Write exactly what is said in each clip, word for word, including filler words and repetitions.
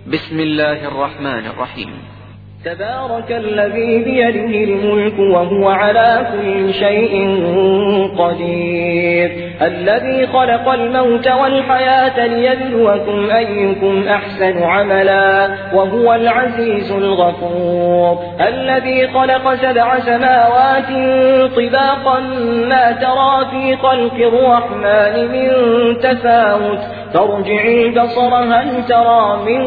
بسم الله الرحمن الرحيم. تبارك الذي بيده الملك وهو على كل شيء قدير، الذي خلق الموت والحياة ليبلوكم أيكم أحسن عملا وهو العزيز الغفور، الذي خلق سبع سماوات طباقا ما ترى في خلق الرحمن من تفاوت، فارجع البصر هل ترى من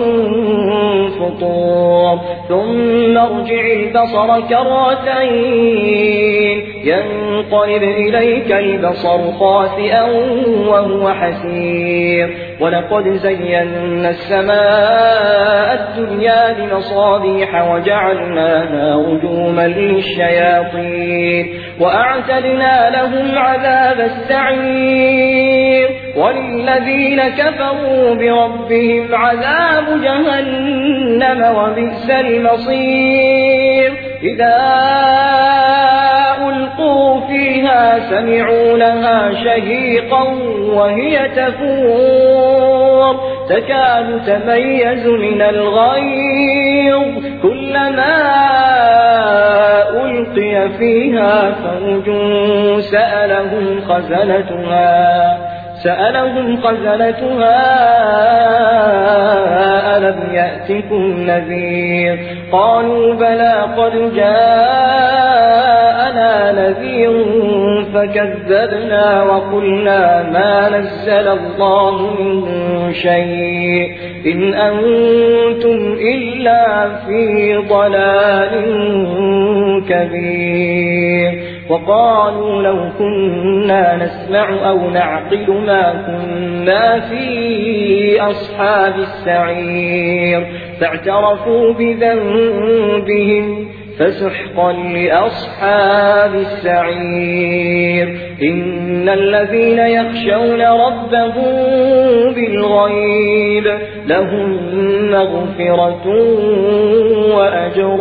فطور، ثم ارجع البصر كرتين ينقلب إليك البصر خاسئا وهو حسير، ولقد زينا السماء الدنيا بمصابيح وجعلناها رجوما للشياطين وأعتدنا لهم عذاب السعير، وللذين كفروا بربهم عذاب جهنم وبئس المصير. إذا ألقوا فيها سمعوا لها شهيقا وهي تفور تكاد تميز من الغيظ، كلما ألقي فيها فوج سألهم خزنتها سألهم خزنتها ألم يأتكم نذير، قالوا بلى قد جاءنا نذير فكذبنا وقلنا ما نزل الله من شيء إن أنتم إلا في ضلال كبير. وقالوا لو كنا نسمع أو نعقل ما كنا في أصحاب السعير، فاعترفوا بذنبهم فسحقا لأصحاب السعير. إن الذين يخشون ربهم بالغيب لهم مغفرة وأجر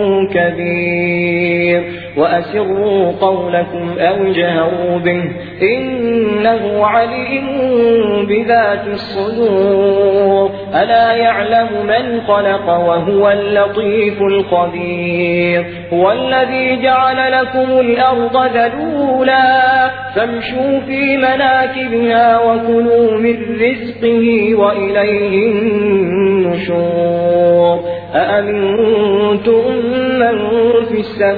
كبير. وأسروا قولكم أو جهروا به إنه عليم بذات الصدور، ألا يعلم من خلق وهو اللطيف الخبير. هو الذي جعل لكم الأرض ذلولا فامشوا في مناكبها وكلوا من رزقه وإليه النشور. أأمنتم من في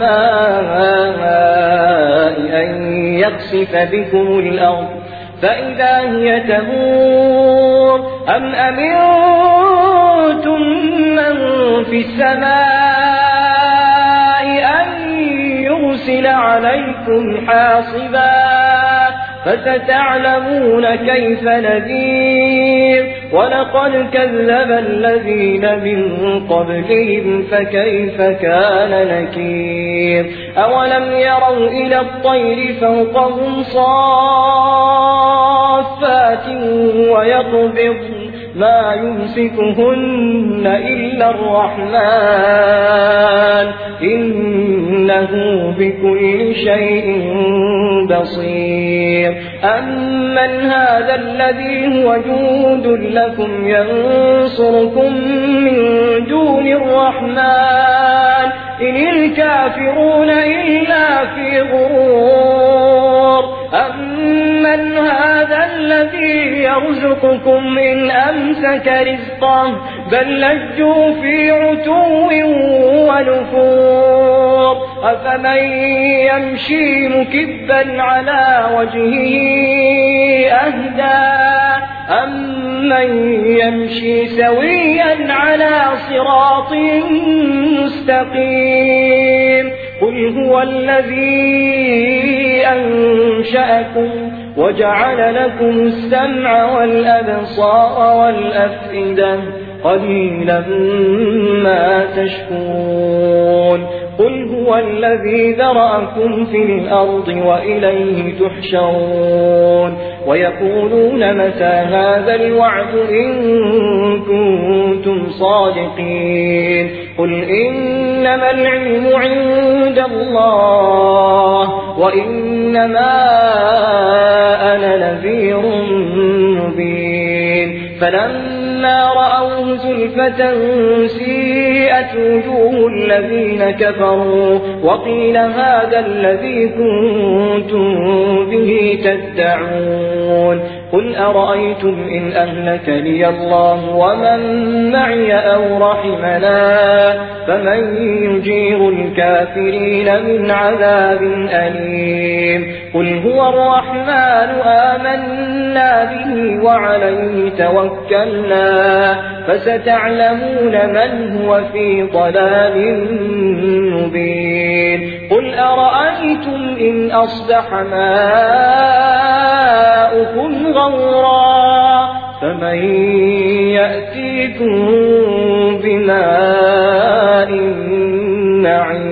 السماء أن يخسف بكم الأرض فإذا هي تمور، أم أمنتم من في السماء أن يرسل عليكم حاصبا فستعلمون كيف نذير. ولقد كذب الذين من قبلهم فكيف كان نكير. أولم يروا إلى الطير فوقهم صافات ويقبض ما يمسكهن إلا الرحمن إنه بكل شيء بصير. أمن هذا الذي هو جند لكم ينصركم من دون الرحمن إن الكافرون إلا في غرور. أمن هذا الذي يرزقكم إن أمسك رزقه بل لجوا في عتو ونفور. أفمن يمشي مكبا على وجهه أهدى أمن يمشي سويا على صراط مستقيم. قل هو الذي أنشأكم وجعل لكم السمع والأبصار والأفئدة قليلا ما تشكرون. قل هو الذي ذرأكم في الأرض وإليه تحشرون. ويقولون متى هذا الوعد إن كنتم صادقين. قل إنما العلم عند الله وإنما أنا نذير مبين. فلما رأوه زلفة سيئت وجوه الذين كفروا وقيل هذا الذي كنتم به تدعون قل أرأيتم إن أهلكني الله ومن معي أو رحمنا فمن يجير الكافرين من عذاب أليم قل هو الرحمن آمنا به وعليه توكلنا فستعلمون من هو في ضلال مبين قل أرأيتم إن أصبح ماؤكم غورا فمن يأتيكم بماء معين